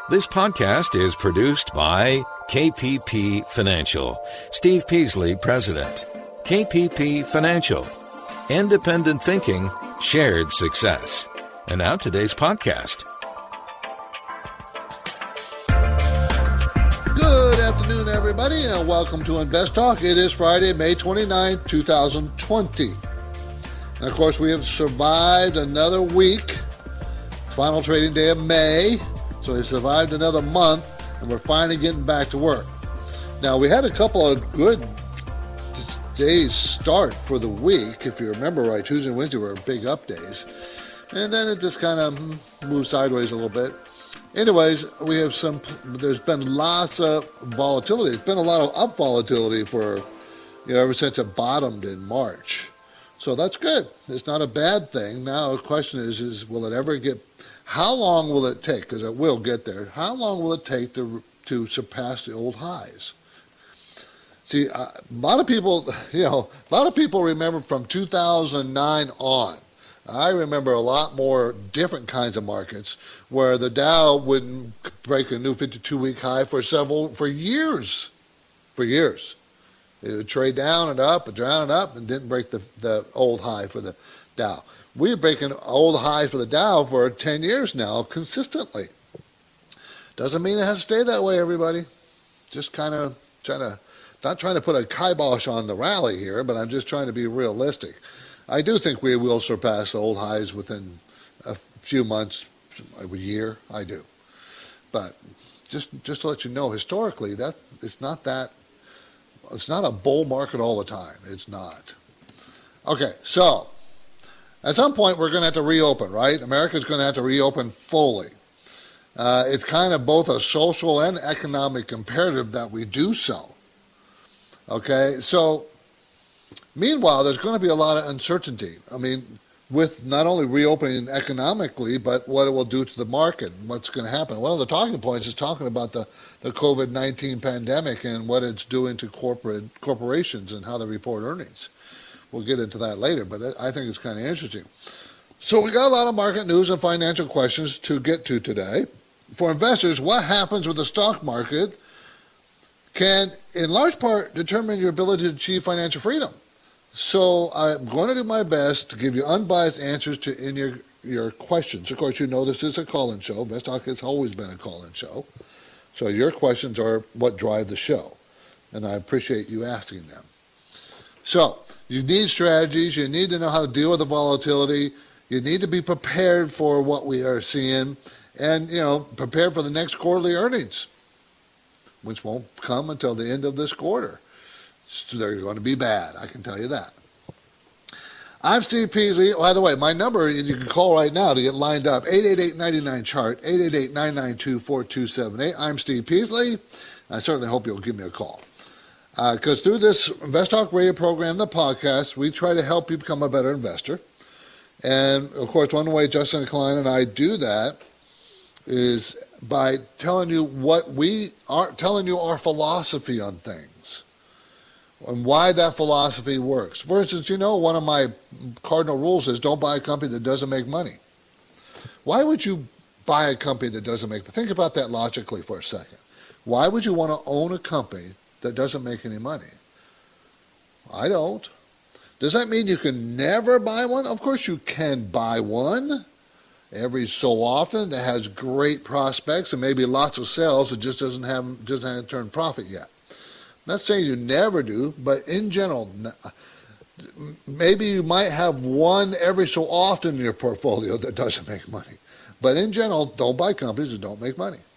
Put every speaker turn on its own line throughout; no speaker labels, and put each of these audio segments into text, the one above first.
This podcast is produced by KPP Financial. Steve Peasley, President. KPP Financial. Independent thinking, shared success. And now today's podcast.
Good afternoon, everybody, and welcome to Invest Talk. It is Friday, May 29, 2020. And, of course, we have survived another week, final trading day of May. So we've survived another month, and we're finally getting back to work. Now, we had a couple of good days start for the week. If you remember right, Tuesday and Wednesday were big up days. And then it just kind of moved sideways a little bit. Anyways, there's been lots of volatility. It's been a lot of up volatility for, ever since it bottomed in March. So that's good. It's not a bad thing. Now the question is will it ever how long will it take? Because it will get there. How long will it take to surpass the old highs? See, a lot of people remember from 2009 on. I remember a lot more different kinds of markets where the Dow wouldn't break a new 52-week high for years. For years. It would trade down and up, and didn't break the old high for the Dow. We're breaking old high for the Dow for 10 years now, consistently. Doesn't mean it has to stay that way, everybody. Just kind of not trying to put a kibosh on the rally here, but I'm just trying to be realistic. I do think we will surpass the old highs within a few months, a year. I do. But just to let you know, historically, it's not a bull market all the time. It's not. Okay, so at some point we're going to have to reopen, right? America's going to have to reopen fully. It's kind of both a social and economic imperative that we do so. Okay, so meanwhile, there's going to be a lot of uncertainty. I mean, with not only reopening economically, but what it will do to the market and what's going to happen. One of the talking points is talking about the COVID-19 pandemic and what it's doing to corporations and how they report earnings. We'll get into that later, but I think it's kind of interesting. So we got a lot of market news and financial questions to get to today. For investors, what happens with the stock market can, in large part, determine your ability to achieve financial freedom. So I'm going to do my best to give you unbiased answers to your questions. Of course, you know this is a call-in show. Invest Talk has always been a call-in show. So your questions are what drive the show, and I appreciate you asking them. So you need strategies. You need to know how to deal with the volatility. You need to be prepared for what we are seeing and, prepared for the next quarterly earnings, which won't come until the end of this quarter. So they're going to be bad, I can tell you that. I'm Steve Peasley. By the way, my number, you can call right now to get lined up, 888-99-CHART, 888-992-4278. I'm Steve Peasley. I certainly hope you'll give me a call. Because through this Invest Talk radio program, the podcast, we try to help you become a better investor. And, of course, one way Justin Klein and I do that is by telling you our philosophy on things and why that philosophy works. For instance, one of my cardinal rules is don't buy a company that doesn't make money. Why would you buy a company that doesn't make money? Think about that logically for a second. Why would you want to own a company that doesn't make any money? I don't. Does that mean you can never buy one? Of course you can buy one every so often that has great prospects and maybe lots of sales. It just doesn't have turned profit yet. I'm not saying you never do, but in general, maybe you might have one every so often in your portfolio that doesn't make money. But in general, don't buy companies that don't make money.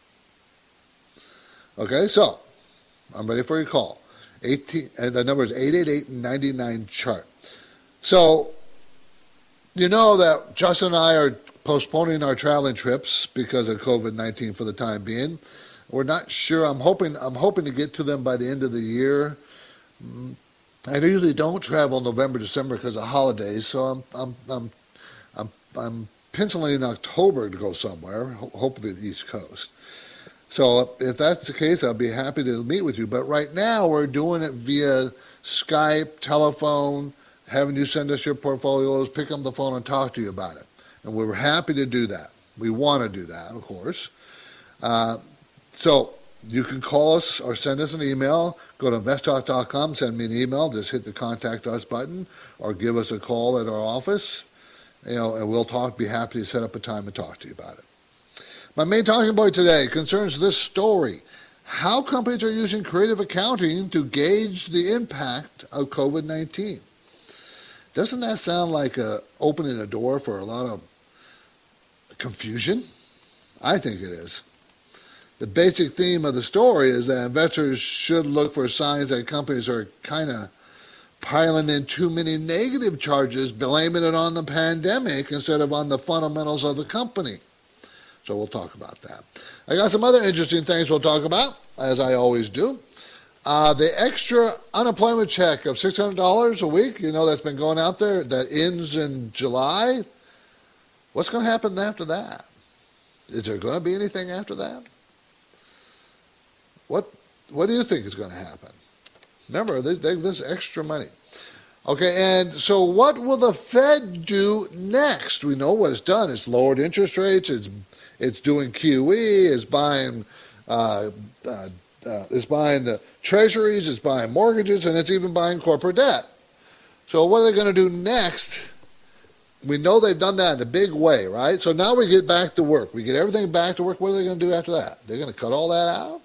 Okay, so I'm ready for your call. And the number is 888-99-CHART. So, you know that Justin and I are postponing our traveling trips because of COVID-19 for the time being. We're not sure. I'm hoping to get to them by the end of the year. I usually don't travel November, December because of holidays, so I'm penciling in October to go somewhere, hopefully the East Coast. So if that's the case, I'll be happy to meet with you. But right now, we're doing it via Skype, telephone, having you send us your portfolios, pick up the phone and talk to you about it. And we're happy to do that. We want to do that, of course. So you can call us or send us an email. Go to investtalk.com, send me an email. Just hit the Contact Us button or give us a call at our office. And we'll be happy to set up a time and talk to you about it. My main talking point today concerns this story: how companies are using creative accounting to gauge the impact of COVID-19. Doesn't that sound like opening a door for a lot of confusion? I think it is. The basic theme of the story is that investors should look for signs that companies are kind of piling in too many negative charges, blaming it on the pandemic instead of on the fundamentals of the company. So we'll talk about that. I got some other interesting things we'll talk about, as I always do. The extra unemployment check of $600 a week, that's been going out there, that ends in July. What's going to happen after that? Is there going to be anything after that? What do you think is going to happen? Remember, there's extra money. Okay, and so what will the Fed do next? We know what it's done. It's lowered interest rates. It's doing QE. It's buying the treasuries. It's buying mortgages, and it's even buying corporate debt. So what are they going to do next? We know they've done that in a big way, right? So now we get back to work. We get everything back to work. What are they going to do after that? They're going to cut all that out?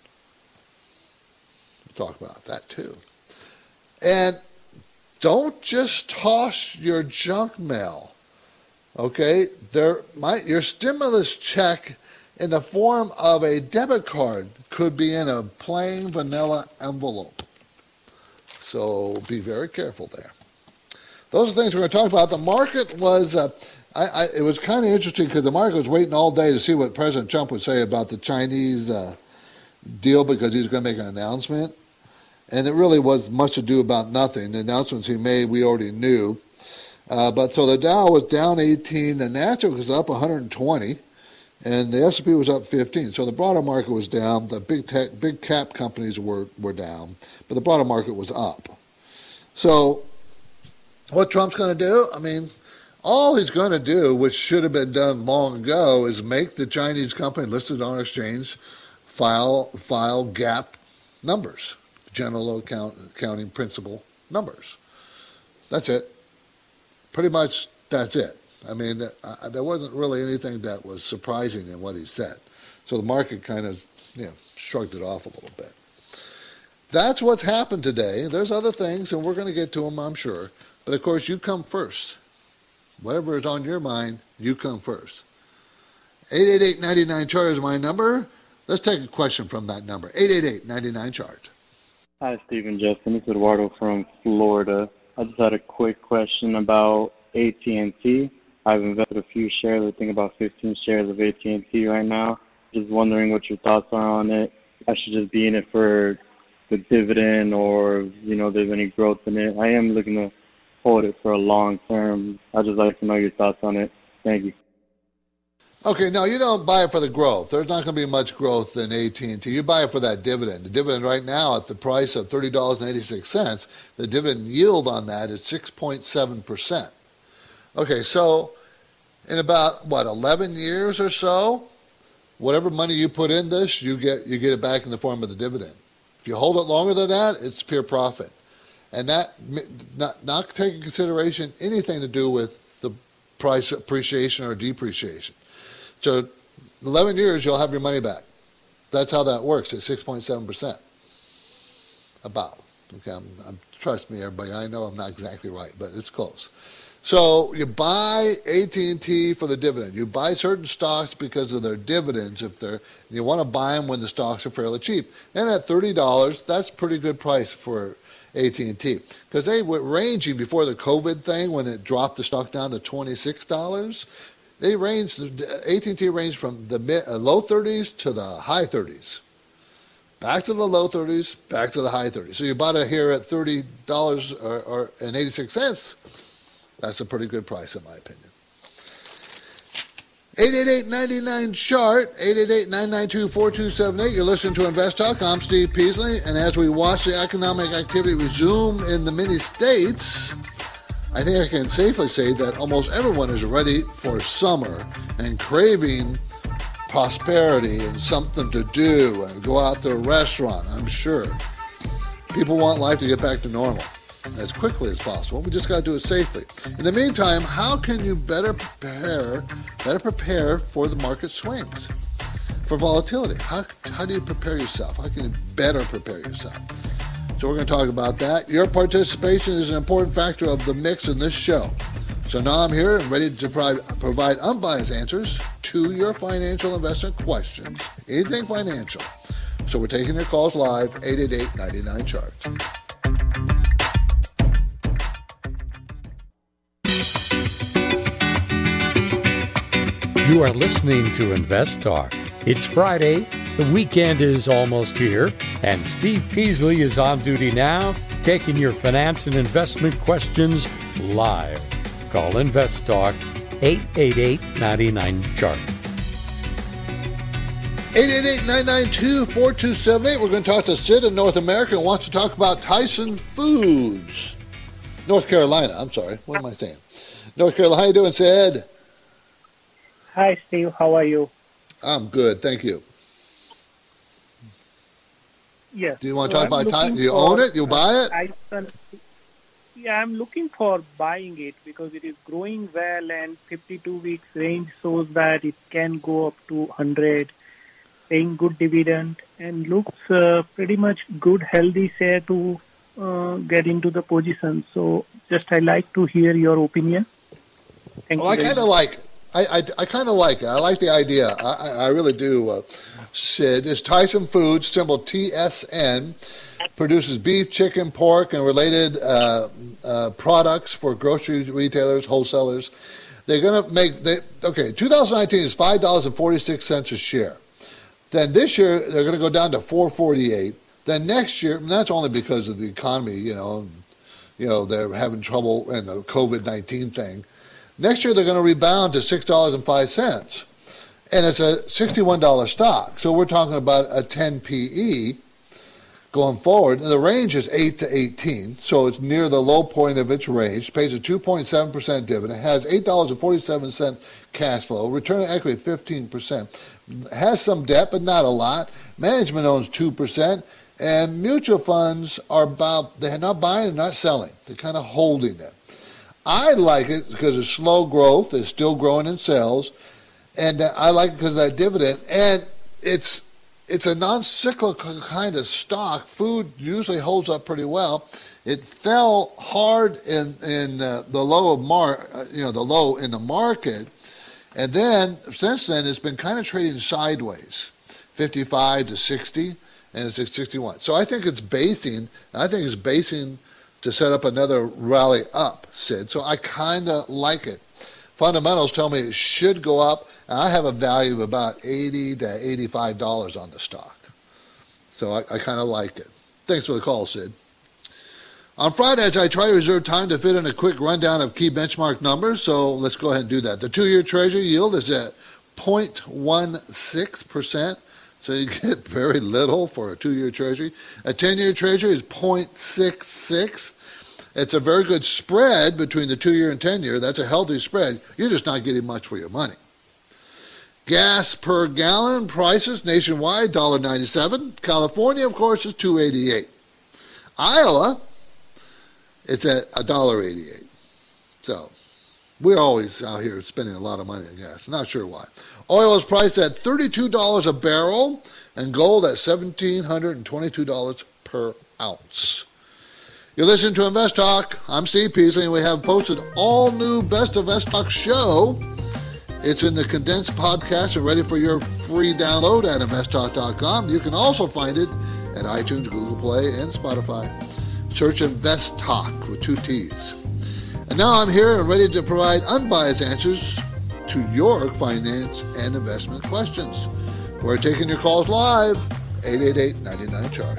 We'll talk about that too. And don't just toss your junk mail, okay? Your stimulus check in the form of a debit card could be in a plain vanilla envelope. So be very careful there. Those are things we're going to talk about. The market was, it was kind of interesting because the market was waiting all day to see what President Trump would say about the Chinese deal, because he's going to make an announcement. And it really was much ado about nothing. The announcements he made, we already knew. But so the Dow was down 18, the Nasdaq was up 120, and the S&P was up 15. So the broader market was down. The big cap companies were down, but the broader market was up. So what Trump's going to do? I mean, all he's going to do, which should have been done long ago, is make the Chinese company listed on exchange file GAAP numbers, general accounting principle numbers. That's it. Pretty much that's it. I mean, there wasn't really anything that was surprising in what he said. So the market kind of shrugged it off a little bit. That's what's happened today. There's other things, and we're going to get to them, I'm sure. But, of course, you come first. Whatever is on your mind, you come first. 888-99-CHART is my number. Let's take a question from that number. 888-99-CHART.
Hi, Stephen Justin. This is Eduardo from Florida. I just had a quick question about AT&T. I've invested a few shares. I think about 15 shares of AT&T right now. Just wondering what your thoughts are on it. I should just be in it for the dividend, or, there's any growth in it. I am looking to hold it for a long term. I'd just like to know your thoughts on it. Thank you.
Okay, no, you don't buy it for the growth. There's not going to be much growth in AT&T. You buy it for that dividend. The dividend right now at the price of $30.86, the dividend yield on that is 6.7%. Okay, so in about, 11 years or so, whatever money you put in this, you get it back in the form of the dividend. If you hold it longer than that, it's pure profit. And that, not taking consideration anything to do with the price appreciation or depreciation. So 11 years, you'll have your money back. That's how that works at 6.7%. About. Okay, trust me, everybody, I know I'm not exactly right, but it's close. So you buy AT&T for the dividend. You buy certain stocks because of their dividends. You want to buy them when the stocks are fairly cheap. And at $30, that's a pretty good price for AT&T, because they were ranging before the COVID thing when it dropped the stock down to $26. AT&T ranged from the low 30s to the high 30s. Back to the low 30s, back to the high 30s. So you bought it here at $30.86. That's a pretty good price, in my opinion. 888-99-CHART, 888-992-4278. You're listening to Invest Talk. I'm Steve Peasley, and as we watch the economic activity resume in the many states, I think I can safely say that almost everyone is ready for summer and craving prosperity and something to do and go out to a restaurant, I'm sure. People want life to get back to normal as quickly as possible. We just got to do it safely. In the meantime, how can you better prepare for the market swings, for volatility? How do you prepare yourself? How can you better prepare yourself? So we're going to talk about that. Your participation is an important factor of the mix in this show. So now I'm here and ready to provide unbiased answers to your financial investment questions, anything financial. So we're taking your calls live, 888-99-CHART.
You are listening to Invest Talk. It's Friday, the weekend is almost here, and Steve Peasley is on duty now, taking your finance and investment questions live. Call Invest Talk, 888-99-CHART.
888-992-4278. We're going to talk to Sid in North America who wants to talk about Tyson Foods. North Carolina, I'm sorry. What am I saying? North Carolina, how you doing, Sid?
Hi, Steve. How are you?
I'm good, thank you.
Yes.
Do you want to talk about Tyson? Do you own it? You buy it?
Tyson. Yeah, I'm looking for buying it because it is growing well and 52 weeks range shows that it can go up to 100, paying good dividend and looks pretty much good, healthy share to get into the position. So just I'd like to hear your opinion. Thank you.
I kind of like it. I kind of like it. I like the idea. I really do, Sid. It's Tyson Foods, symbol TSN, produces beef, chicken, pork, and related products for grocery retailers, wholesalers. They're going to make, 2019 is $5.46 a share. Then this year, they're going to go down to $4.48. Then next year, and that's only because of the economy, they're having trouble in the COVID-19 thing. Next year, they're going to rebound to $6.05, and it's a $61 stock. So we're talking about a 10 PE going forward. And the range is 8 to 18, so it's near the low point of its range. Pays a 2.7% dividend, has $8.47 cash flow, return on equity 15%, has some debt, but not a lot. Management owns 2%, and mutual funds they're not buying and not selling. They're kind of holding it. I like it because it's slow growth. It's still growing in sales. And I like it because of that dividend. And it's a non-cyclical kind of stock. Food usually holds up pretty well. It fell hard in the low in the market. And then, since then, it's been kind of trading sideways, 55 to 60, and it's at 61. So I think it's basing to set up another rally up, Sid. So I kind of like it. Fundamentals tell me it should go up, and I have a value of about $80 to $85 on the stock. So I kind of like it. Thanks for the call, Sid. On Fridays, I try to reserve time to fit in a quick rundown of key benchmark numbers, so let's go ahead and do that. The 2-year Treasury yield is at 0.16%. So you get very little for a 2-year Treasury. A 10-year Treasury is 0.66. It's a very good spread between the 2-year and 10-year. That's a healthy spread. You're just not getting much for your money. Gas per gallon prices nationwide, $1.97. California, of course, is $2.88. Iowa, it's at $1.88. So we're always out here spending a lot of money on gas. Not sure why. Oil is priced at $32 a barrel and gold at $1,722 per ounce. You listen to Invest Talk. I'm Steve Peasley, and we have posted all new Best of Invest Talk show. It's in the condensed podcast and ready for your free download at investtalk.com. You can also find it at iTunes, Google Play, and Spotify. Search Invest Talk with 2 T's. And now I'm here and ready to provide unbiased answers to your finance and investment questions. We're taking your calls live, 888-99-CHART.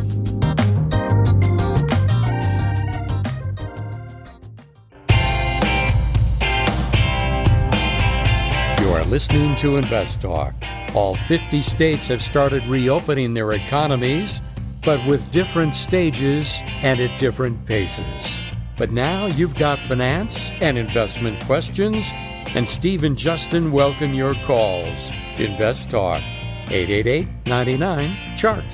You are listening to Invest Talk. All 50 states have started reopening their economies, but with different stages and at different paces. But now you've got finance and investment questions and Steve and Justin welcome your calls. Invest Talk, 888-99-CHART.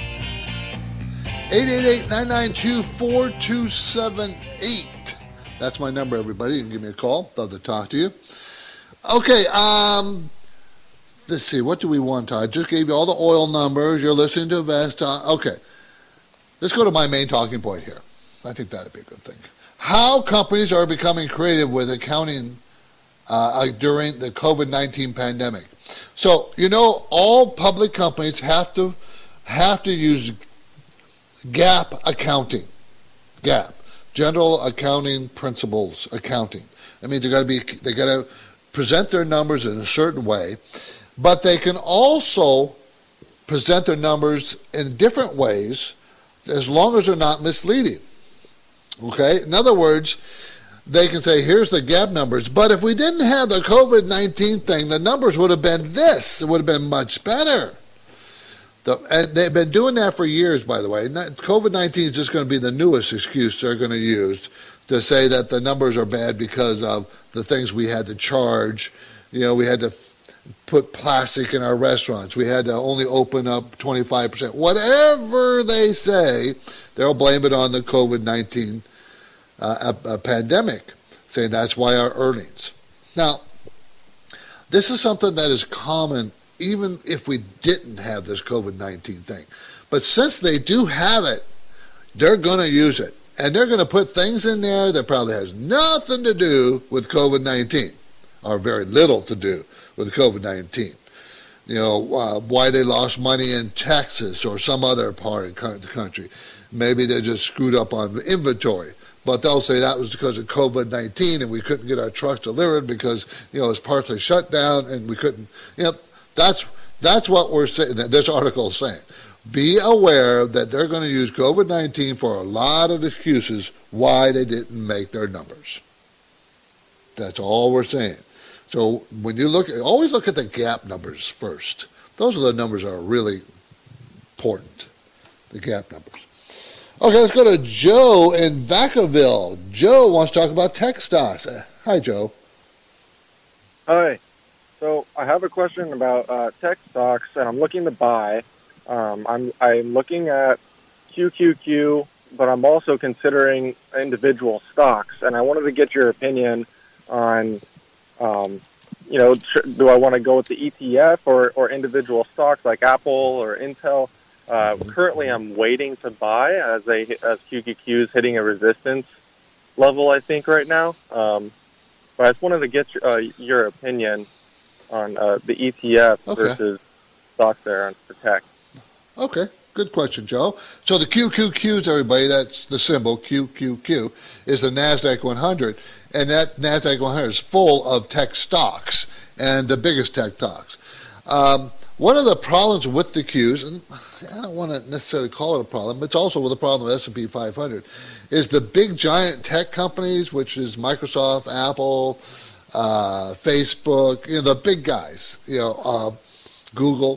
888-992-4278. That's my number, everybody. You can give me a call. Love to talk to you. Okay, let's see. What do we want to? I just gave you all the oil numbers. You're listening to Invest. Okay. Let's go to my main talking point here. I think that would be a good thing. How companies are becoming creative with accounting during the COVID-19 pandemic. So, all public companies have to use GAAP accounting. GAAP, General Accounting Principles Accounting. That means they got to present their numbers in a certain way, but they can also present their numbers in different ways as long as they're not misleading. Okay? In other words, they can say, here's the GAAP numbers, but if we didn't have the COVID-19 thing, the numbers would have been this. It would have been much better. And they've been doing that for years, by the way. COVID-19 is just going to be the newest excuse they're going to use to say that the numbers are bad because of the things we had to charge. We had to put plastic in our restaurants. We had to only open up 25%. Whatever they say, they'll blame it on the COVID-19 pandemic, saying that's why our earnings. Now, this is something that is common even if we didn't have this COVID-19 thing. But since they do have it, they're going to use it. And they're going to put things in there that probably has nothing to do with COVID-19, or very little to do with COVID-19. Why they lost money in Texas or some other part of the country. Maybe they just screwed up on inventory. But they'll say that was because of COVID-19 and we couldn't get our trucks delivered because, it was partially shut down and we couldn't, that's what we're saying, this article is saying. Be aware that they're going to use COVID-19 for a lot of excuses why they didn't make their numbers. That's all we're saying. So when you always look at the GAAP numbers first. Those are the numbers that are really important, the GAAP numbers. Okay, let's go to Joe in Vacaville. Joe wants to talk about tech stocks. Hi, Joe.
Hi. So I have a question about tech stocks, and I'm looking to buy. I'm looking at QQQ, but I'm also considering individual stocks, and I wanted to get your opinion on, do I want to go with the ETF or individual stocks like Apple or Intel? Currently, I'm waiting to buy as QQQ is hitting a resistance level, I think, right now. But I just wanted to get your opinion on the ETF versus stocks there for tech.
Okay, good question, Joe. So the QQQs, everybody, that's the symbol, QQQ, is the NASDAQ 100, and that NASDAQ 100 is full of tech stocks, and the biggest tech stocks. One of the problems with the Qs, and I don't want to necessarily call it a problem, but it's also with the problem with S&P 500, is the big giant tech companies, which is Microsoft, Apple, Facebook, the big guys, Google,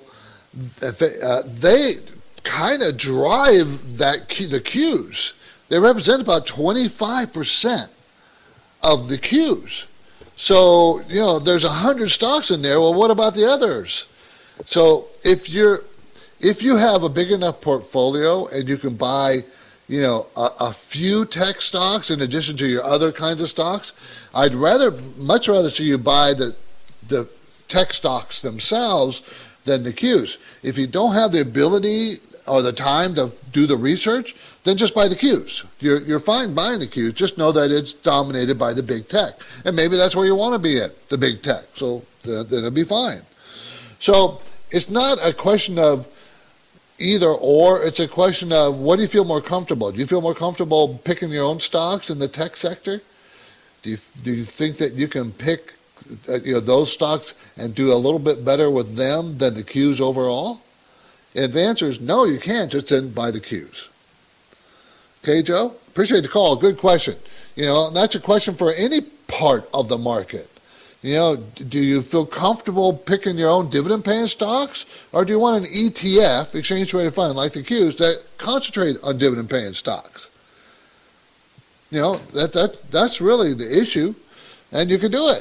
they kind of drive the Qs. They represent about 25% of the Qs. So, there's 100 stocks in there. Well, what about the others? So if you have a big enough portfolio and you can buy, a few tech stocks in addition to your other kinds of stocks, I'd much rather see you buy the tech stocks themselves than the Qs. If you don't have the ability or the time to do the research, then just buy the Qs. You're fine buying the Qs. Just know that it's dominated by the big tech. And maybe that's where you want to be at, the big tech. So then it'll be fine. So it's not a question of either or. It's a question of what do you feel more comfortable? Do you feel more comfortable picking your own stocks in the tech sector? Do you think that you can pick those stocks and do a little bit better with them than the Qs overall? And the answer is no, you can't. Just then buy the Qs. Okay, Joe? Appreciate the call. Good question. That's a question for any part of the market. Do you feel comfortable picking your own dividend-paying stocks, or do you want an ETF, exchange-traded fund, like the Qs, that concentrate on dividend-paying stocks? That's really the issue, and you can do it.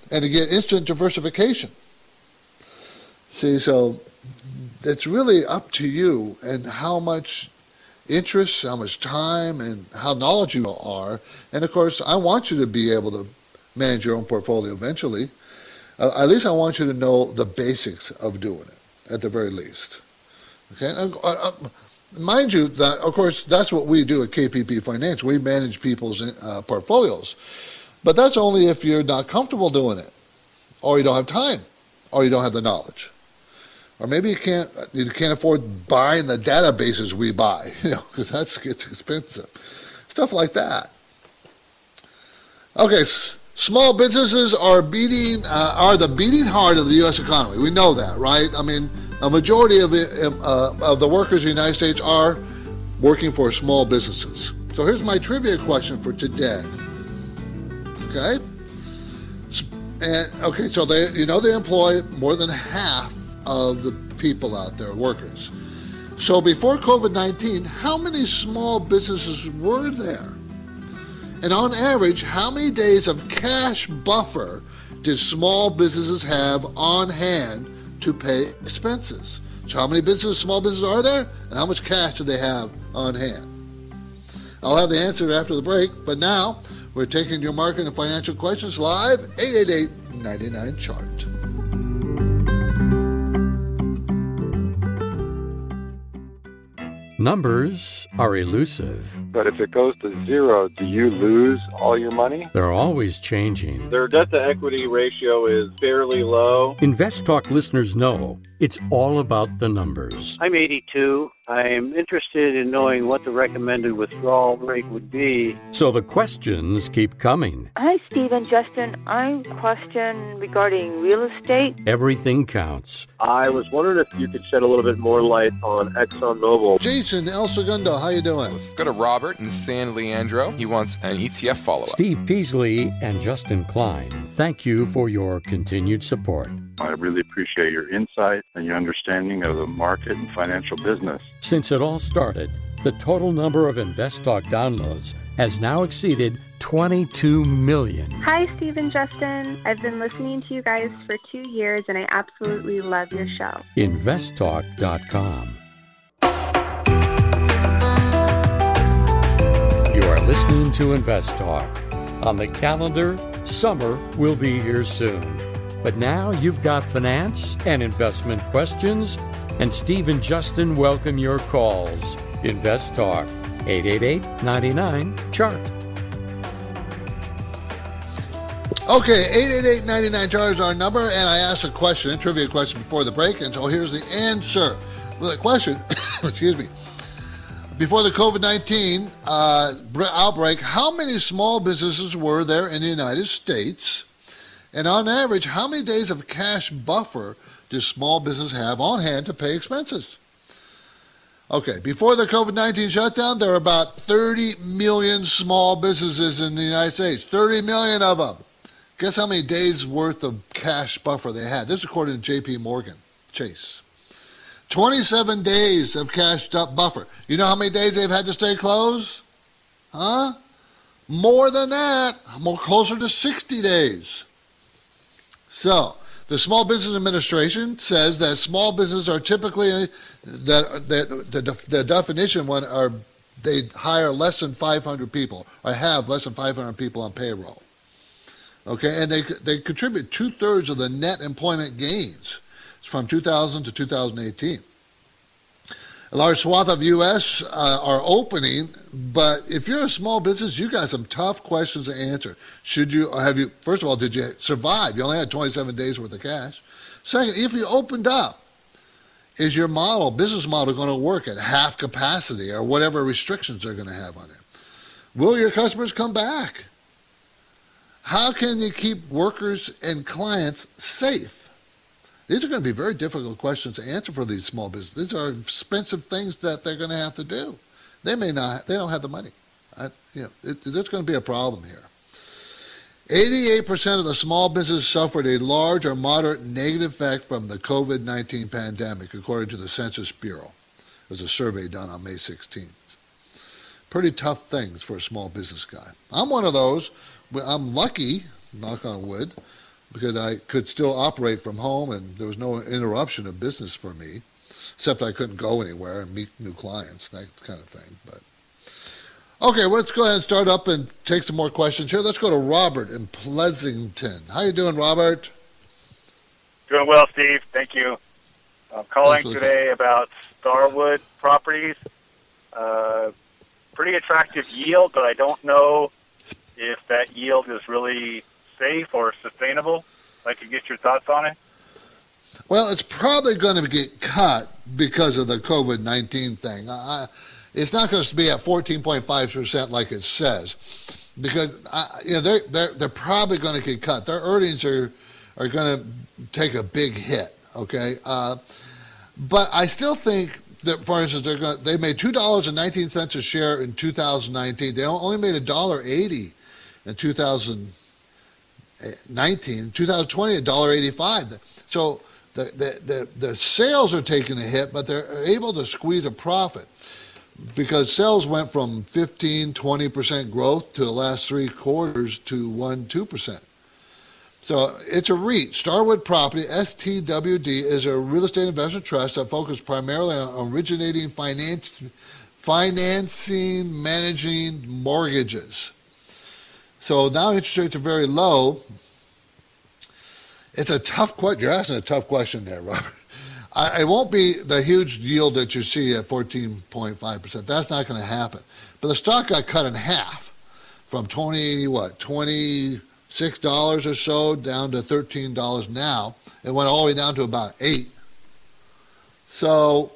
and to get instant diversification. See, so it's really up to you and how much interest, how much time, and how knowledgeable you are. And of course, I want you to be able to manage your own portfolio eventually. At least I want you to know the basics of doing it, at the very least. Okay? Mind you, that of course, that's what we do at KPP Financial. We manage people's portfolios. But that's only if you're not comfortable doing it, or you don't have time, or you don't have the knowledge. Or maybe you can't afford buying the databases we buy, because it's expensive. Stuff like that. Okay, small businesses are the beating heart of the U.S. economy. We know that, right? I mean, a majority of the workers in the United States are working for small businesses. So here's my trivia question for today. Okay, so they employ more than half of the people out there, workers. So before COVID-19, how many small businesses were there? And on average, how many days of cash buffer did small businesses have on hand to pay expenses? So how many small businesses are there, and how much cash do they have on hand? I'll have the answer after the break, but now we're taking your market and financial questions live, 888-99-CHART.
Numbers are elusive.
But if it goes to zero, do you lose all your money?
They're always changing.
Their debt-to-equity ratio is fairly low.
InvestTalk listeners know it's all about the numbers.
I'm 82. I'm interested in knowing what the recommended withdrawal rate would be.
So the questions keep coming.
Hi, Steve and Justin. I have a question regarding real estate.
Everything counts.
I was wondering if you could shed a little bit more light on ExxonMobil.
Jason El Segundo, how you doing?
Let's go to Robert in San Leandro. He wants an ETF follow-up.
Steve Peasley and Justin Klein, thank you for your continued support.
I really appreciate your insight and your understanding of the market and financial business.
Since it all started, the total number of InvestTalk downloads has now exceeded 22 million.
Hi, Steve and Justin. I've been listening to you guys for 2 years, and I absolutely love your show.
InvestTalk.com. You are listening to InvestTalk. On the calendar, summer will be here soon. But now you've got finance and investment questions, and Steve and Justin welcome your calls. InvestTalk, 888-99-CHART.
Okay, 888-99-CHART is our number, and I asked a trivia question before the break, and so here's the answer. Well, the question, excuse me, before the COVID-19 outbreak, how many small businesses were there in the United States? And on average, how many days of cash buffer does small business have on hand to pay expenses? Okay, before the COVID-19 shutdown, there were about 30 million small businesses in the United States. 30 million of them. Guess how many days worth of cash buffer they had? This is according to J.P. Morgan Chase. 27 days of cash buffer. You know how many days they've had to stay closed? Huh? More than that. Closer to 60 days. So, the Small Business Administration says that small businesses are typically, the definition one are they hire less than 500 people or have less than 500 people on payroll. Okay, and they contribute 2/3 of the net employment gains from 2000 to 2018. A large swath of U.S. Are opening, but if you're a small business, you got some tough questions to answer. First of all, did you survive? You only had 27 days worth of cash. Second, if you opened up, is your business model going to work at half capacity or whatever restrictions they're going to have on it? Will your customers come back? How can you keep workers and clients safe? These are going to be very difficult questions to answer for these small businesses. These are expensive things that they're going to have to do. They don't have the money. There's going to be a problem here. 88% of the small businesses suffered a large or moderate negative effect from the COVID-19 pandemic, according to the Census Bureau. There was a survey done on May 16th. Pretty tough things for a small business guy. I'm one of those. I'm lucky, knock on wood, because I could still operate from home and there was no interruption of business for me, except I couldn't go anywhere and meet new clients, that kind of thing. But okay, let's go ahead and start up and take some more questions here. Let's go to Robert in Pleasanton. How you doing, Robert?
Doing well, Steve. Thank you. I'm calling today about Starwood Properties. Pretty attractive yield, but I don't know if that yield is really safe or sustainable. I'd like to get your thoughts on it.
Well, it's probably going to get cut because of the COVID-19 thing. It's not going to be at 14.5% like it says, because they're probably going to get cut. Their earnings are going to take a big hit. Okay, but I still think that, for instance, they made $2.19 a share in 2019. They only made $1.80 in 2019. 2020, $1.85. So the sales are taking a hit, but they're able to squeeze a profit because sales went from 15-20% growth to the last 3 quarters to 1-2%. So it's a REIT. Starwood Property, STWD, is a real estate investment trust that focuses primarily on originating, financing, managing mortgages. So now interest rates are very low. It's a tough question. You're asking a tough question there, Robert. It won't be the huge yield that you see at 14.5%. That's not going to happen. But the stock got cut in half from $26 or so down to $13 now. It went all the way down to about $8. So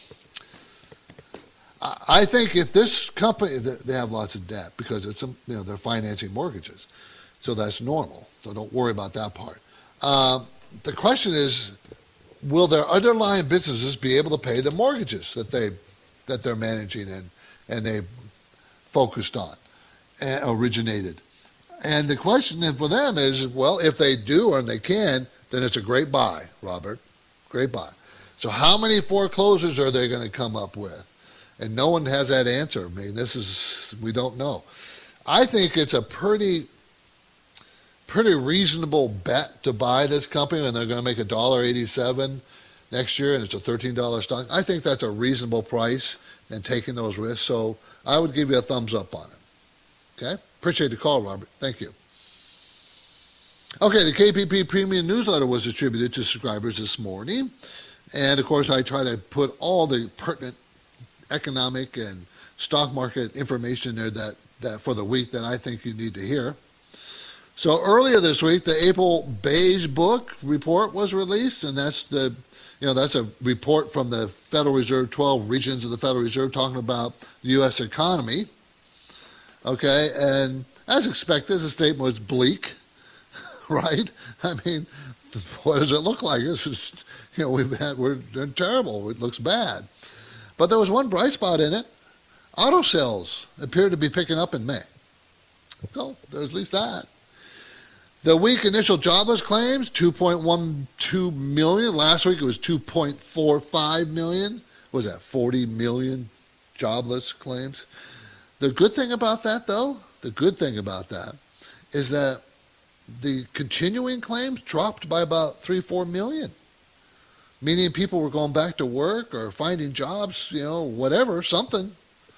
I think if this company, they have lots of debt because it's they're financing mortgages, so that's normal. So don't worry about that part. The question is, will their underlying businesses be able to pay the mortgages that they're managing and they focused on and originated? And the question for them is, well, if they do and they can, then it's a great buy, Robert. Great buy. So how many foreclosures are they going to come up with? And no one has that answer. I mean, we don't know. I think it's a pretty reasonable bet to buy this company, and they're going to make $1.87 next year, and it's a $13 stock. I think that's a reasonable price and taking those risks. So I would give you a thumbs up on it. Okay? Appreciate the call, Robert. Thank you. Okay, the KPP Premium Newsletter was distributed to subscribers this morning. And, of course, I try to put all the pertinent economic and stock market information there that for the week that I think you need to hear. So earlier this week, the April Beige Book report was released, and that's a report from the Federal Reserve, 12 regions of the Federal Reserve, talking about the U.S. economy. Okay, and as expected, the statement was bleak, right? I mean, what does it look like? This is, we're terrible. It looks bad. But there was one bright spot in it. Auto sales appeared to be picking up in May. So there's at least that. The week initial jobless claims, 2.12 million. Last week it was 2.45 million. What was that, 40 million jobless claims? The good thing about that, though, is that the continuing claims dropped by about 3-4 million, meaning people were going back to work or finding jobs, whatever, something.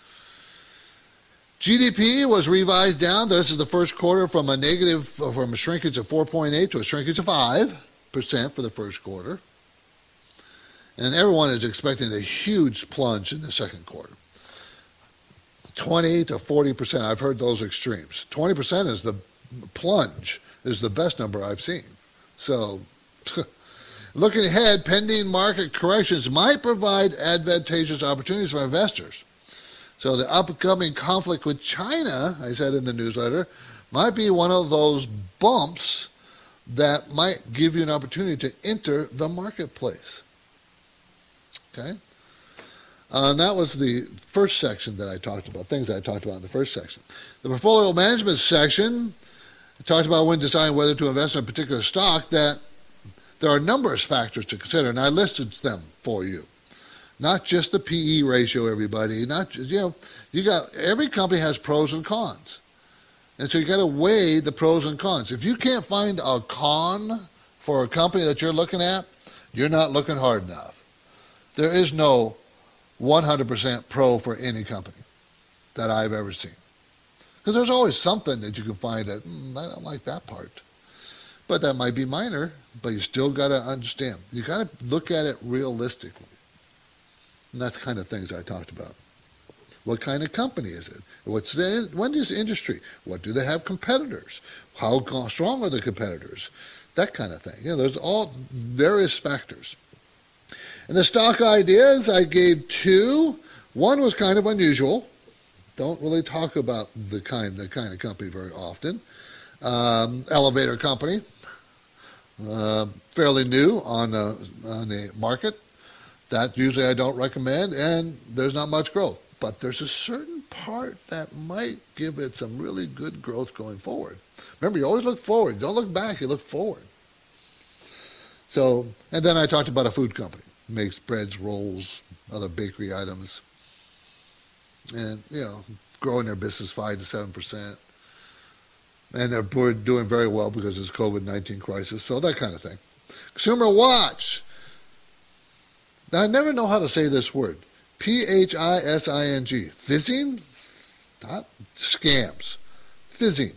GDP was revised down. This is the first quarter from a shrinkage of 4.8 to a shrinkage of 5% for the first quarter. And everyone is expecting a huge plunge in the second quarter. 20 to 40%. I've heard those extremes. 20% is the plunge, is the best number I've seen. So, looking ahead, pending market corrections might provide advantageous opportunities for investors. So the upcoming conflict with China, I said in the newsletter, might be one of those bumps that might give you an opportunity to enter the marketplace. Okay? And that was the first section that I talked about, things that I talked about in the first section. The portfolio management section talked about when deciding whether to invest in a particular stock, that there are numerous factors to consider, and I listed them for you. Not just the PE ratio, everybody. Not just, every company has pros and cons. And so you got to weigh the pros and cons. If you can't find a con for a company that you're looking at, you're not looking hard enough. There is no 100% pro for any company that I've ever seen. Because there's always something that you can find that, I don't like that part. But that might be minor, but you still got to understand. You got to look at it realistically. And that's the kind of things I talked about. What kind of company is it? When is the industry? What do they have competitors? How strong are the competitors? That kind of thing. There's all various factors. And the stock ideas, I gave two. One was kind of unusual. Don't really talk about the kind of company very often. Elevator company, fairly new on the market. That usually I don't recommend, and there's not much growth. But there's a certain part that might give it some really good growth going forward. Remember, you always look forward. You don't look back, you look forward. So, and then I talked about a food company. Makes breads, rolls, other bakery items. And, growing their business 5 to 7%. And they're doing very well because of this COVID-19 crisis. So that kind of thing. Consumer Watch. Now, I never know how to say this word. P-H-I-S-I-N-G. Fizzing? Not scams. Fizzing.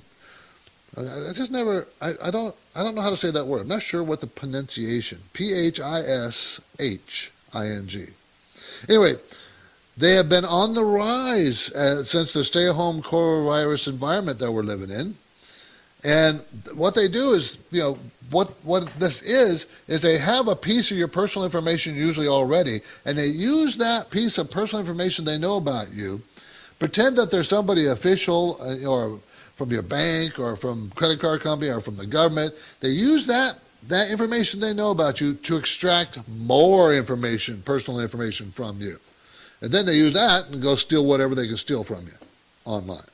I just never, I don't know how to say that word. I'm not sure what the pronunciation. P-H-I-S-H-I-N-G. Anyway, they have been on the rise since the stay-at-home coronavirus environment that we're living in. And what they do is, what this is they have a piece of your personal information usually already, and they use that piece of personal information they know about you, pretend that there's somebody official or from your bank or from credit card company or from the government. They use that information they know about you to extract more information, personal information from you. And then they use that and go steal whatever they can steal from you online.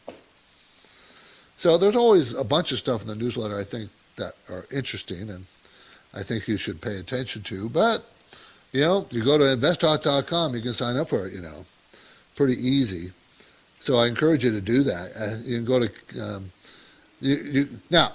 So there's always a bunch of stuff in the newsletter I think that are interesting and I think you should pay attention to. But, you go to investtalk.com, you can sign up for it, pretty easy. So I encourage you to do that. You can go to, now,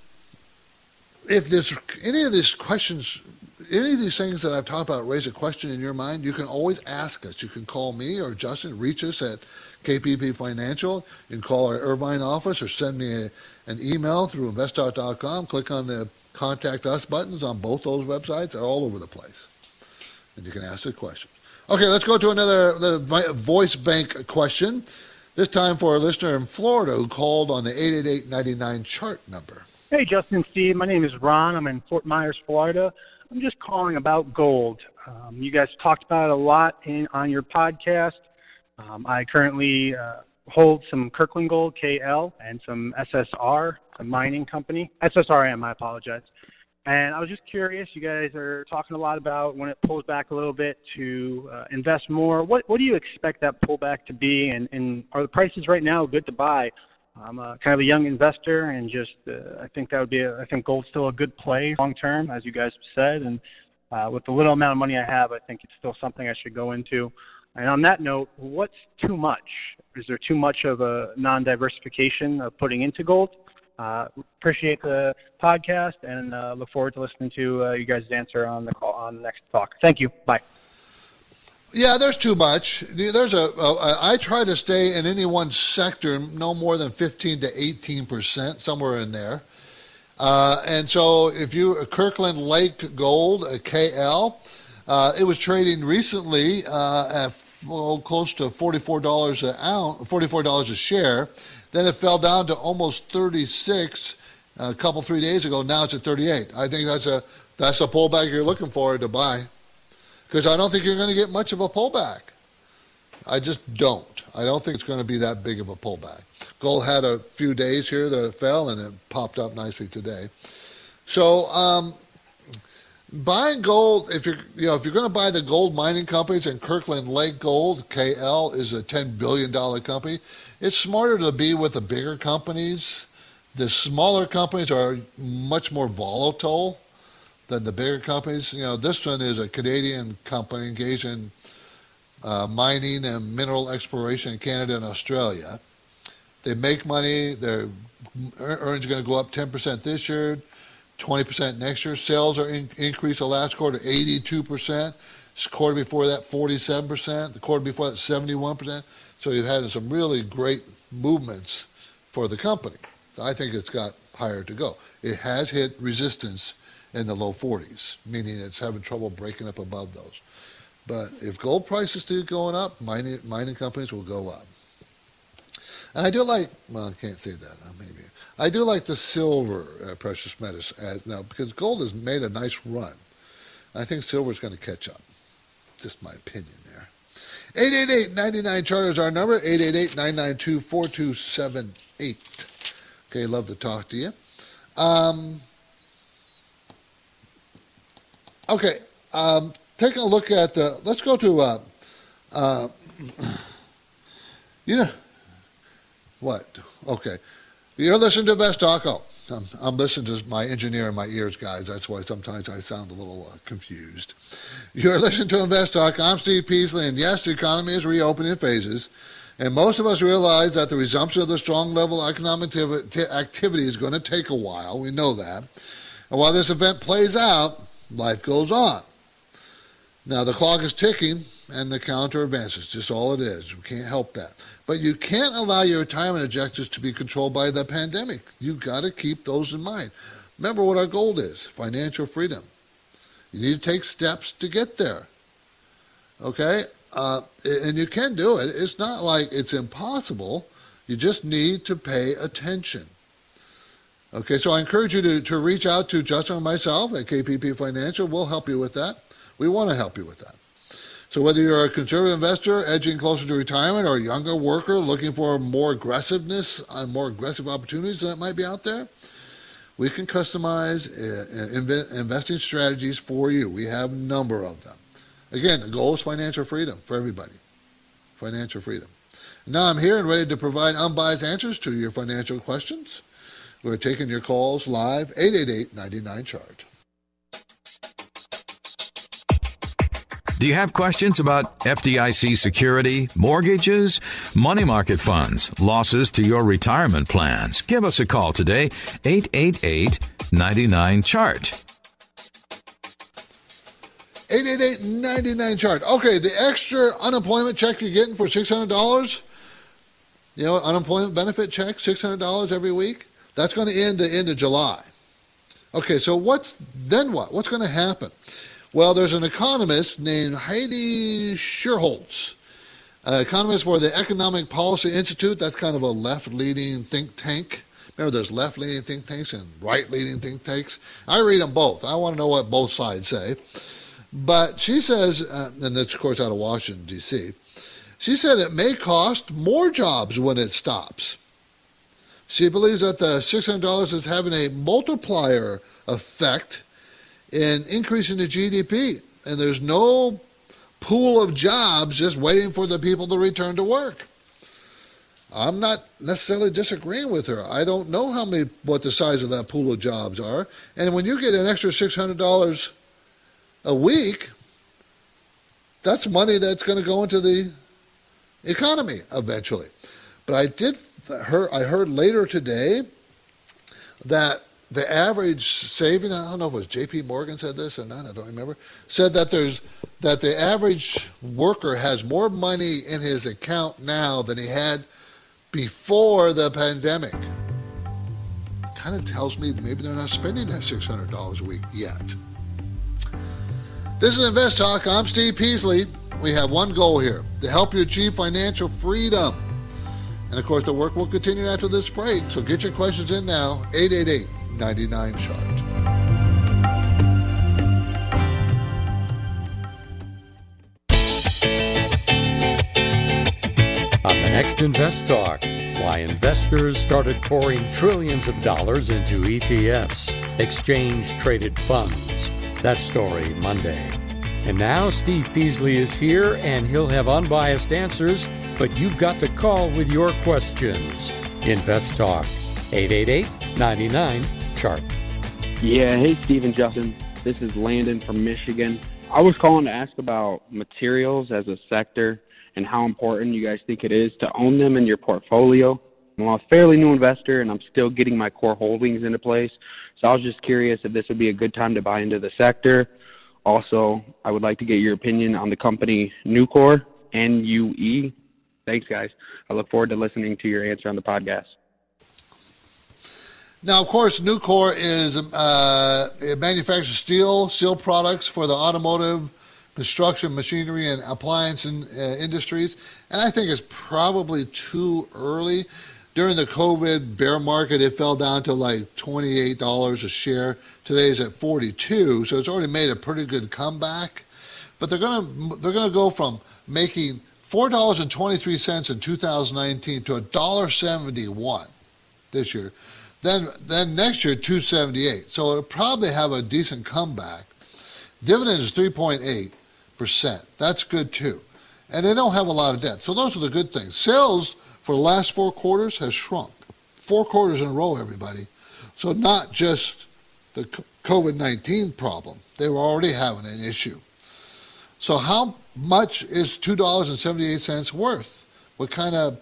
if there's any of these questions, any of these things that I've talked about raise a question in your mind, you can always ask us. You can call me or Justin, reach us at KPP Financial. You can call our Irvine office or send me an email through investtalk.com. Click on the Contact Us buttons on both those websites. They're all over the place. And you can ask the questions. Okay, let's go to the voice bank question. This time for a listener in Florida who called on the 888-99 chart number.
Hey, Justin, Steve. My name is Ron. I'm in Fort Myers, Florida. I'm just calling about gold. You guys talked about it a lot on your podcast. I currently hold some Kirkland Gold, KL, and some SSR, a mining company. SSRM, I apologize. And I was just curious, you guys are talking a lot about when it pulls back a little bit to invest more. What do you expect that pullback to be? And are the prices right now good to buy? I'm kind of a young investor, and just I think that would be I think gold's still a good play long term, as you guys said. And with the little amount of money I have, I think it's still something I should go into. And on that note, what's too much? Is there too much of a non-diversification of putting into gold? Appreciate the podcast and look forward to listening to you guys' answer on the call on the next talk. Thank you. Bye.
Yeah, there's too much. I try to stay in any one sector no more than 15 to 18%, somewhere in there. And so if Kirkland Lake Gold, KL, it was trading recently at close to $44 an ounce, $44 a share. Then it fell down to almost 36 a couple 3 days ago. Now it's at 38. I think that's a pullback you're looking for to buy, because I don't think you're going to get much of a pullback. I just don't. I don't think it's going to be that big of a pullback. Gold had a few days here that it fell, and it popped up nicely today. So buying gold, if you're going to buy the gold mining companies, and Kirkland Lake Gold, KL, is a $10 billion company, it's smarter to be with the bigger companies. The smaller companies are much more volatile than the bigger companies. This one is a Canadian company engaged in mining and mineral exploration in Canada and Australia. They make money. They're earnings are going to go up 10% this year, 20% next year. Sales are increased the last quarter 82%. The quarter before that 47%. The quarter before that 71%. So you've had some really great movements for the company. So I think it's got higher to go. It has hit resistance in the low 40s, meaning it's having trouble breaking up above those. But if gold prices do going up, mining companies will go up. And I do like, well, I can't say that, maybe. I do like the silver precious metals now, because gold has made a nice run. I think silver is going to catch up. Just my opinion there. 888-99-CHART is our number, 888-992-4278. Okay, love to talk to you. Taking a look at, let's go to, what? Okay. You're listening to Invest Talk. Oh, I'm listening to my engineer in my ears, guys. That's why sometimes I sound a little confused. You're listening to Invest Talk. I'm Steve Peasley, and yes, the economy is reopening in phases, and most of us realize that the resumption of the strong level of economic activity is going to take a while. We know that. And while this event plays out, life goes on. Now, the clock is ticking, and the counter advances. Just all it is. We can't help that. But you can't allow your retirement objectives to be controlled by the pandemic. You've got to keep those in mind. Remember what our goal is, financial freedom. You need to take steps to get there. Okay? And you can do it. It's not like it's impossible. You just need to pay attention. Okay, so I encourage you to reach out to Justin and myself at KPP Financial. We'll help you with that. We want to help you with that. So whether you're a conservative investor edging closer to retirement or a younger worker looking for more aggressiveness and more aggressive opportunities that might be out there, we can customize investing strategies for you. We have a number of them. Again, the goal is financial freedom for everybody. Financial freedom. Now I'm here and ready to provide unbiased answers to your financial questions. We're taking your calls live, 888-99-CHART.
Do you have questions about FDIC security, mortgages, money market funds, losses to your retirement plans? Give us a call today, 888-99-CHART.
888-99-CHART. Okay, the extra unemployment check you're getting for $600, unemployment benefit check, $600 every week, that's going to end the end of July. Okay, so what's going to happen? Well, there's an economist named Heidi Shierholz, economist for the Economic Policy Institute. That's kind of a left-leaning think tank. Remember, there's left-leaning think tanks and right-leaning think tanks. I read them both. I want to know what both sides say. But she says, and that's, of course, out of Washington, D.C., she said it may cost more jobs when it stops. She believes that the $600 is having a multiplier effect in increasing the GDP, and there's no pool of jobs just waiting for the people to return to work. I'm not necessarily disagreeing with her. I don't know what the size of that pool of jobs are, and when you get an extra $600 a week, that's money that's going to go into the economy eventually. But I heard later today that the average saving, I don't know if it was J.P. Morgan said this or not, I don't remember, said that the average worker has more money in his account now than he had before the pandemic. Kind of tells me maybe they're not spending that $600 a week yet. This is Invest Talk. I'm Steve Peasley. We have one goal here, to help you achieve financial freedom. And of course, the work will continue after this break, so get your questions in now, 888-99-CHART.
On the next Invest Talk, why investors started pouring trillions of dollars into ETFs, exchange-traded funds. That story Monday. And now Steve Peasley is here, and he'll have unbiased answers, but you've got to call with your questions. Invest Talk, 888-99-CHART.
Yeah, hey, Steve and Justin. This is Landon from Michigan. I was calling to ask about materials as a sector and how important you guys think it is to own them in your portfolio. I'm a fairly new investor, and I'm still getting my core holdings into place. So I was just curious if this would be a good time to buy into the sector. Also, I would like to get your opinion on the company Nucor, N-U-E. Thanks, guys. I look forward to listening to your answer on the podcast.
Now, of course, Nucor is it manufactures steel products for the automotive, construction, machinery, and appliance industries. And I think it's probably too early. During the COVID bear market, it fell down to like $28 a share. Today's at $42, so it's already made a pretty good comeback. But they're gonna go from making $4.23 in 2019 to $1.71 this year. Then next year, $2.78. So it'll probably have a decent comeback. Dividend is 3.8%. That's good too. And they don't have a lot of debt. So those are the good things. Sales for the last 4 quarters has shrunk. 4 quarters in a row, everybody. So not just the COVID-19 problem. They were already having an issue. So how much is $2.78 worth? What kind of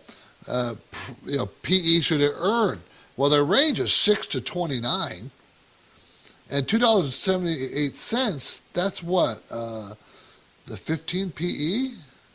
PE should it earn? Well, their range is 6 to 29, and $2.78. That's what the 15 PE,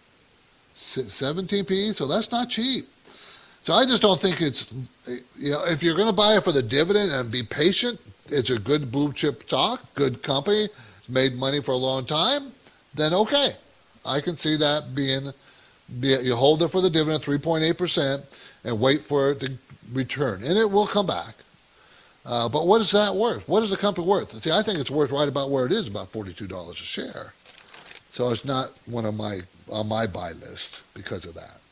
17 PE. So that's not cheap. So I just don't think it's if you're going to buy it for the dividend and be patient, it's a good blue chip stock, good company, made money for a long time. Then okay, I can see that being you hold it for the dividend, 3.8%, and wait for it to return, and it will come back. But what is that worth? What is the company worth? See, I think it's worth right about where it is, about $42 a share. So it's not one of on my buy list because of that.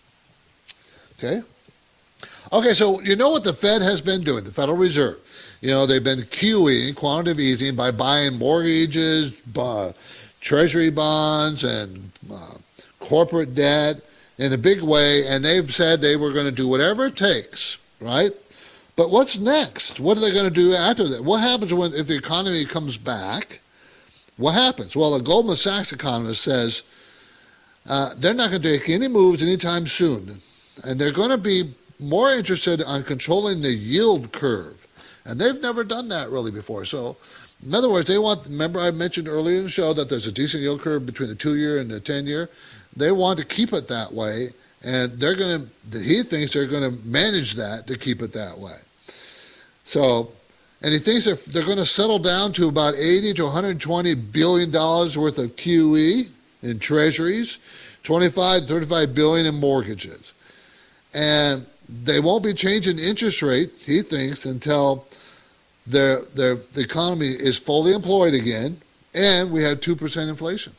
Okay, so you know what the Fed has been doing, the Federal Reserve. They've been QEing, quantitative easing, by buying mortgages, treasury bonds, and corporate debt in a big way, and they've said they were going to do whatever it takes, right? But what's next? What are they going to do after that? What happens if the economy comes back? What happens? Well, a Goldman Sachs economist says they're not going to take any moves anytime soon, and they're going to be more interested on controlling the yield curve, and they've never done that really before. So, in other words, remember I mentioned earlier in the show that there's a decent yield curve between the 2-year and the 10-year. They want to keep it that way, and he thinks they're going to manage that to keep it that way. So, and he thinks they're going to settle down to about $80 to $120 billion worth of QE in treasuries, $25 to $35 billion in mortgages. And they won't be changing interest rate, he thinks, until the economy is fully employed again, and we have 2% inflation.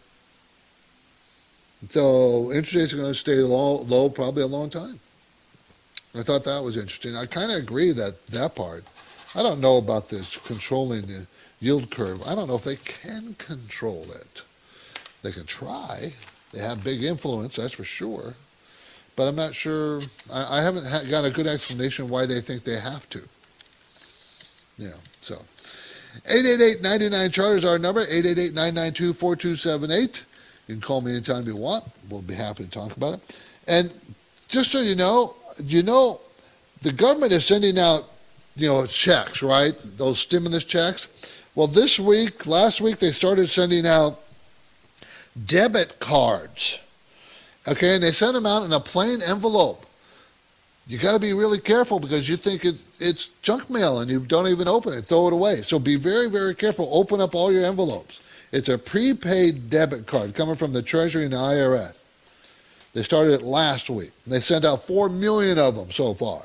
So interest rates are going to stay low probably a long time. I thought that was interesting. I kind of agree that part. I don't know about this controlling the yield curve. I don't know if they can control it. They can try. They have big influence, that's for sure. But I'm not sure. I haven't got a good explanation why they think they have to. So 888-99-CHART is our number, 888-992-4278. You can call me anytime you want. We'll be happy to talk about it. And just so you know, the government is sending out, checks, right? Those stimulus checks. Well, last week, they started sending out debit cards. Okay, and they send them out in a plain envelope. You got to be really careful because you think it's junk mail and you don't even open it, throw it away. So be very, very careful. Open up all your envelopes. It's a prepaid debit card coming from the Treasury and the IRS. They started it last week. They sent out 4 million of them so far.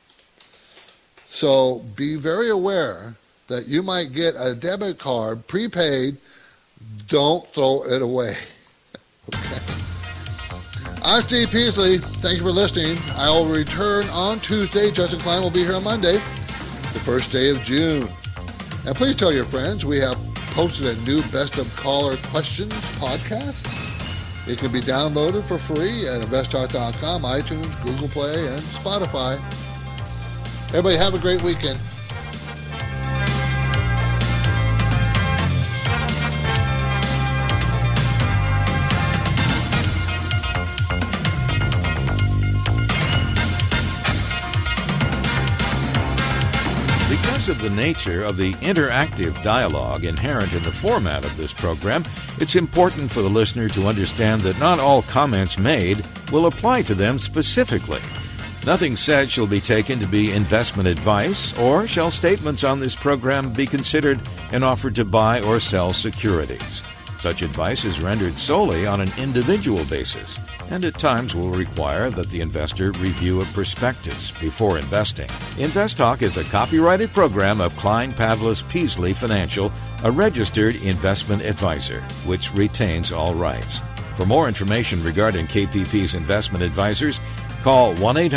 So be very aware that you might get a debit card prepaid. Don't throw it away. Okay. I'm Steve Peasley. Thank you for listening. I will return on Tuesday. Justin Klein will be here on Monday, the first day of June. And please tell your friends we have posted a new Best of Caller Questions podcast. It can be downloaded for free at investtalk.com, iTunes, Google Play, and Spotify. Everybody have a great weekend.
the nature of the interactive dialogue inherent in the format of this program, it's important for the listener to understand that not all comments made will apply to them specifically. Nothing said shall be taken to be investment advice, or shall statements on this program be considered an offer to buy or sell securities. Such advice is rendered solely on an individual basis, and at times will require that the investor review a prospectus before investing. InvestTalk is a copyrighted program of Klein Pavlis Peasley Financial, a registered investment advisor, which retains all rights. For more information regarding KPP's investment advisors, call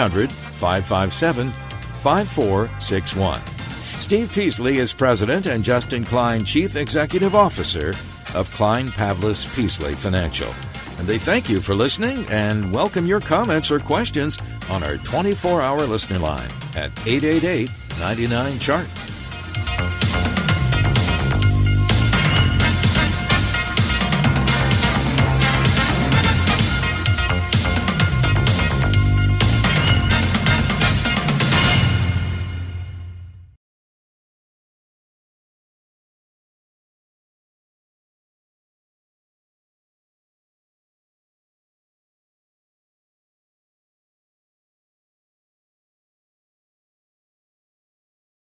1-800-557-5461. Steve Peasley is President and Justin Klein, Chief Executive Officer of Klein Pavlis Peasley Financial. And they thank you for listening and welcome your comments or questions on our 24-hour listener line at 888-99-CHART.